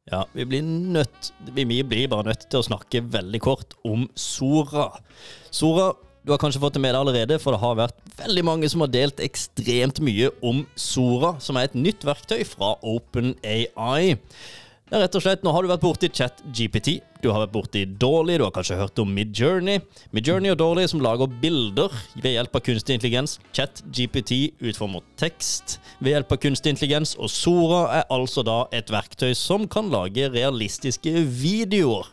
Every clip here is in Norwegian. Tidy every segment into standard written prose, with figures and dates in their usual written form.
Ja, vi blir bare nødt til å snakke veldig kort om Sora. Sora, du har kanskje fått det med deg allerede, for det har vært veldig mange som har delt ekstremt mye om Sora, som er et nytt verktøy fra OpenAI. Det er rett og slett, nå har du vært borte i ChatGPT, du har vært borte i Dall-E, du har kanskje hørt om Midjourney. Midjourney og Dall-E som lager bilder ved hjelp av kunstig intelligens. ChatGPT utformer tekst ved hjelp av kunstig intelligens, og Sora er altså da et verktøy som kan lage realistiske videoer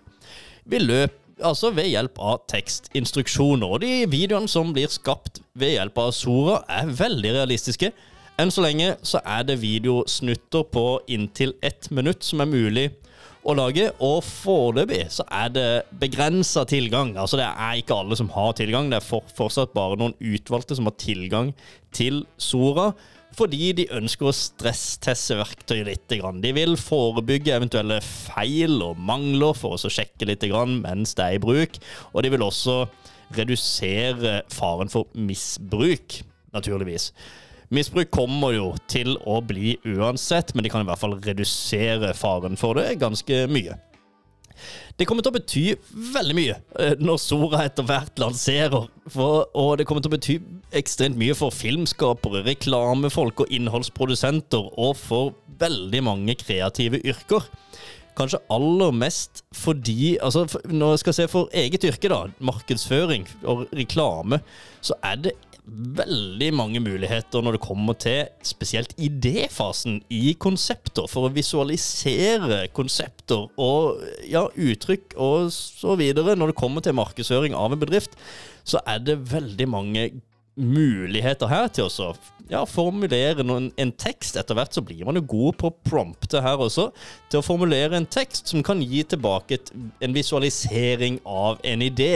ved hjelp av tekstinstruksjoner. Og de videoene som blir skapt ved hjelp av Sora er veldig realistiske. Enn så lenge så er det videosnutter på inntil 1 minutt som er mulig å lage, og foreløpig så er det begrenset tilgang. Altså det er ikke alle som har tilgang, det er fortsatt bare noen utvalgte som har tilgang til Sora, fordi de ønsker å stressteste verktøyet litt. De vil forebygge eventuelle feil og mangler for å sjekke litt mens det er i bruk, og de vil også redusere faren for misbruk, naturligvis. Misbruk kommer jo til å bli uansett, men de kan i hvert fall redusere faren for det ganske mye. Det kommer til å bety veldig mye når Sora etter hvert lanserer, og det kommer til å bety ekstremt mye for filmskapere, reklamefolk og innholdsprodusenter, og for veldig mange kreative yrker. Kanskje aller mest fordi, når jeg skal se for eget yrke da, markedsføring og reklame, så er det veldig mange muligheter når det kommer til spesielt idéfasen i konsepter, for å visualisere konsepter og uttrykk og så videre. Når det kommer til markedsføring av en bedrift, så er det veldig mange muligheter her til å formulere en tekst. Etter hvert så blir man jo god på å prompte her også, til å formulere en tekst som kan gi tilbake en visualisering av en idé.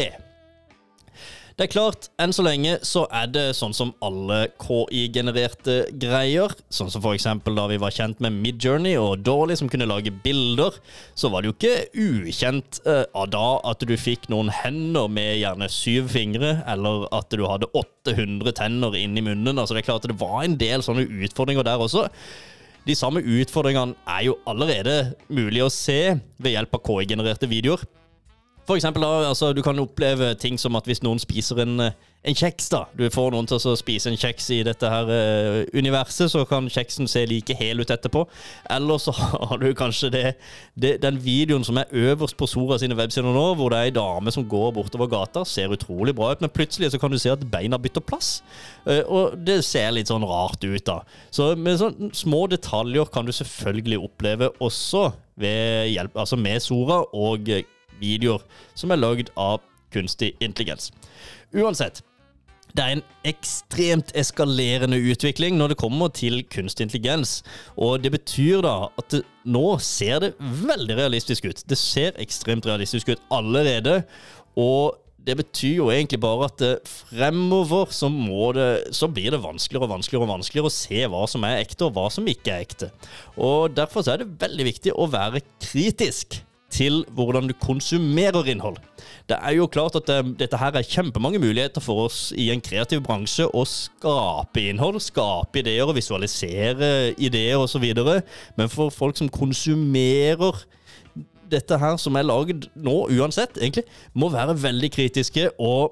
Det er klart, enn så lenge så er det sånn som alle KI-genererte greier, sånn som for eksempel da vi var kjent med Midjourney og Dall-E som kunne lage bilder, så var det jo ikke ukjent da at du fikk noen hender med gjerne 7 fingre, eller at du hadde 800 tenner inn i munnen. Altså det er klart at det var en del sånne utfordringer der også. De samme utfordringene er jo allerede mulig å se ved hjelp av KI-genererte videoer. For eksempel du kan oppleve ting som at hvis noen spiser en kjeks da, du får noen til å spise en kjeks i dette her universet, så kan kjeksen se like hel ut etterpå. Eller så har du kanskje den videoen som er øverst på Sora sine websider nå, hvor det er en dame som går bortover gata, ser utrolig bra ut, men plutselig så kan du se at beina bytter plass. Og det ser litt sånn rart ut da. Så med sånne små detaljer kan du selvfølgelig oppleve også ved hjelp, med Sora og videoer som er laget av kunstig intelligens. Uansett, det er en ekstremt eskalerende utvikling når det kommer til kunstig intelligens, og det betyr da at nå ser det veldig realistisk ut. Det ser ekstremt realistisk ut allerede, og det betyr jo egentlig bare at fremover så blir det vanskeligere og vanskeligere og vanskeligere å se hva som er ekte og hva som ikke er ekte. Og derfor så er det veldig viktig å være kritisk til hvordan du konsumerer innhold. Det er jo klart at dette her er kjempemange muligheter for oss i en kreativ bransje å skape innhold, skape ideer og visualisere ideer og så videre. Men for folk som konsumerer dette her som er laget nå, uansett, egentlig, må være veldig kritiske og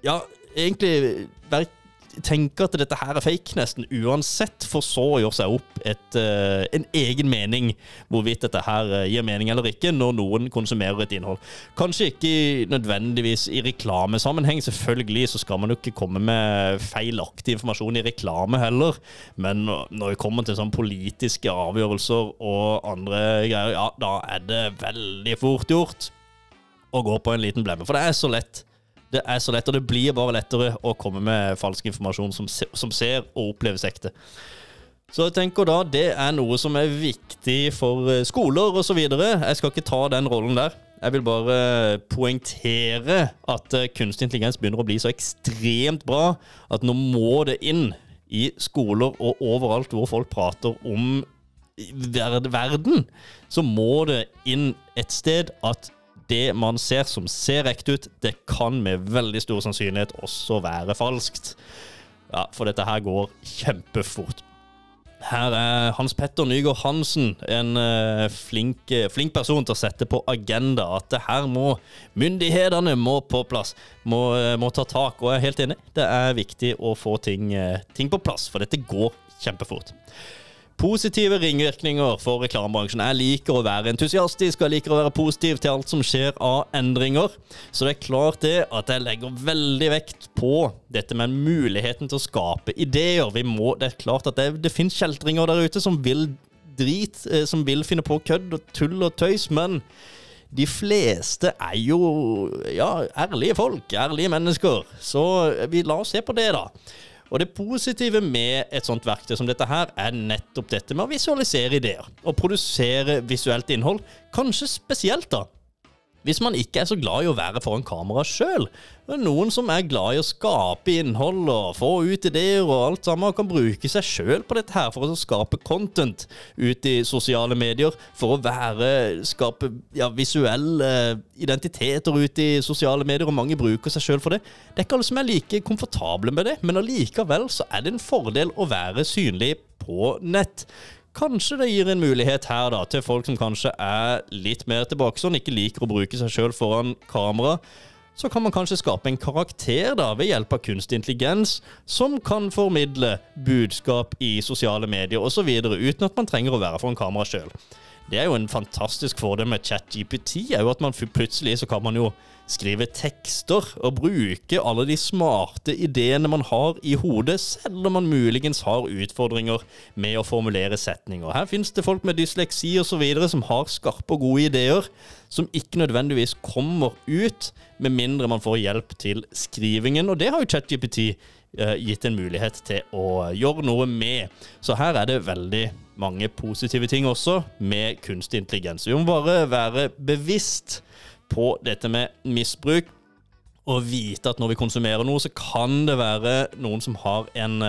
egentlig tenke at dette her er fake nesten uansett, for så å gjøre seg opp en egen mening hvorvidt dette her gir mening eller ikke når noen konsumerer et innhold. Kanskje ikke nødvendigvis i reklamesammenheng, selvfølgelig så skal man jo ikke komme med feilaktig informasjon i reklame heller, men når vi kommer til sånn politiske avgjørelser og andre greier, da er det veldig fort gjort å gå på en liten blemme, for det er så lett. Det er så lett, og det blir bare lettere å komme med falsk informasjon som ser og oppleves ekte. Så jeg tenker da, det er noe som er viktig for skoler og så videre. Jeg skal ikke ta den rollen der. Jeg vil bare poengtere at kunstig intelligens begynner å bli så ekstremt bra at nå må det inn i skoler og overalt hvor folk prater om verden, så må det inn et sted at det man ser som ser ekte ut, det kan med veldig stor sannsynlighet også være falskt. Ja, for dette her går kjempefort. Her Hans Petter Nygaard Hansen, en flink person til å sette på agenda at det her myndighetene må på plass, må ta tak, og jeg helt enig. Det viktig å få ting på plass, for dette går kjempefort. Positive ringvirkninger for reklamebransjen. Jeg liker å være entusiastisk, jeg liker å være positiv til alt som skjer av endringer. Så det klart det at jeg legger veldig vekt på dette med muligheten til å skape ideer. Det klart at det finnes kjeltringer der ute som vil som vil finne på kødd og tull og tøys, men de fleste jo ærlige folk, ærlige mennesker. Så la oss se på det da. Og det positive med et sånt verktøy som dette her nettopp dette med å visualisere ideer og produsere visuelt innhold, kanskje spesielt da. Hvis man ikke så glad i å være foran kamera selv, noen som glad i å skape innhold og få ut ideer og alt sammen, og kan bruke seg selv på dette her for å skape content ut i sosiale medier, for å skape visuelle identiteter ut i sosiale medier, og mange bruker seg selv for det. Det ikke alle som like komfortable med det, men allikevel så det en fordel å være synlig på nett. Kanskje det gir en mulighet her da, til folk som kanskje litt mer tilbake, som ikke liker å bruke seg selv foran kamera. Så kan man kanskje skape en karakter da, ved hjelp av kunstig intelligens, som kan formidle budskap i sosiale medier og så videre, uten at man trenger å være foran kamera selv. Det jo en fantastisk fordel med ChatGPT, jo at man plutselig så kan man jo skrive tekster og bruke alle de smarte ideene man har i hodet, selv om man muligens har utfordringer med å formulere setninger. Her finnes det folk med dysleksi og så videre som har skarpe og gode ideer, som ikke nødvendigvis kommer ut, med mindre man får hjelp til skrivingen, og det har jo ChatGPT gitt en mulighet til å gjøre noe med. Så her det veldig mange positive ting også med kunstig intelligens. Vi må bare være bevisst på dette med misbruk, og vite at når vi konsumerer noe, så kan det være noen som har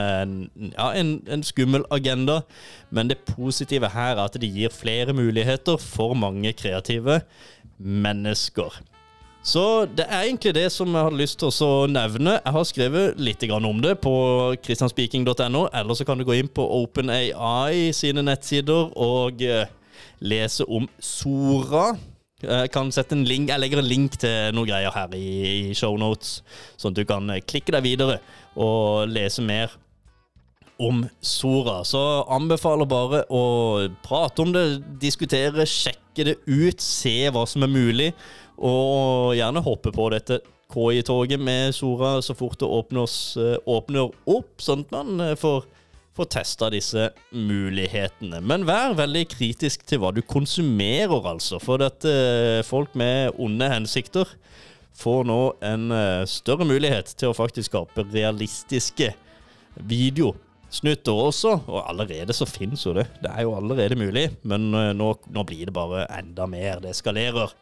en skummel agenda, men det positive her at det gir flere muligheter for mange kreative mennesker. Så det egentlig det som jeg hadde lyst til å nevne. Jeg har skrevet litt om det på christianspeaking.no, eller så kan du gå inn på OpenAI sine nettsider og lese om Sora. Jeg kan sette en link, jeg legger en link til noen greier her i show notes, sånn at du kan klikke deg videre og lese mer om Sora. Så anbefaler bare å prate om det, diskutere, sjekke det ut, se hva som mulig, og gjerne hoppe på dette KI-toget med Sora så fort det åpner opp, sånn at man får testa disse mulighetene. Men vær veldig kritisk til hva du konsumerer altså, for at folk med onde hensikter får nå en større mulighet til å faktisk skape realistiske videosnutter også, og allerede så finnes jo det. Det jo allerede mulig, men nå blir det bare enda mer, det eskalerer.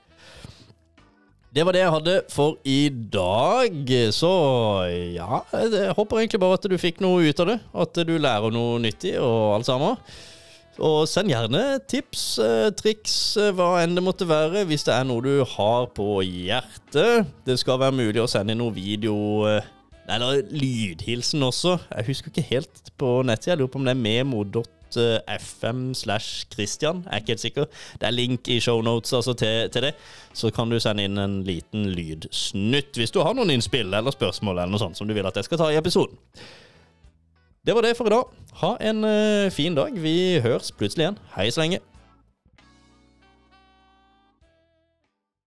Det var det jeg hadde for i dag, så ja, jeg håper egentlig bare at du fikk noe ut av det, at du lærer noe nyttig og alt sammen. Og send gjerne tips, triks, hva enn det måtte være, hvis det noe du har på hjertet. Det skal være mulig å sende noen video, eller lydhilsen også. Jeg husker ikke helt på nettet, jeg lurer på om det memo.fm/Christian, jeg ikke helt sikker. Det link i show notes altså til det, så kan du sende inn en liten lydsnutt hvis du har noen innspill eller spørsmål eller noe sånt som du vil at jeg skal ta i episoden. Det var det for i dag. Ha en fin dag. Vi høres plutselig igjen. Hei så lenge.